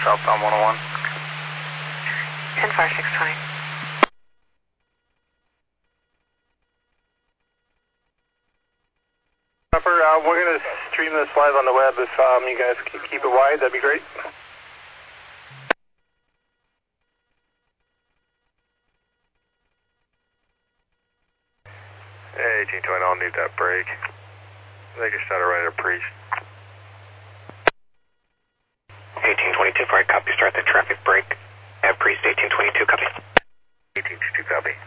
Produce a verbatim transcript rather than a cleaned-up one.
southbound one oh one. ten four six twenty. Upper, uh, we're going to stream this live on the web. If um, you guys can keep it wide, that'd be great. Hey, eighteen twenty, I'll need that break. They just shot it right at Priest. eighteen twenty-two, for copy, start the traffic break at Priest eighteen twenty-two, copy. eighteen twenty-two, copy.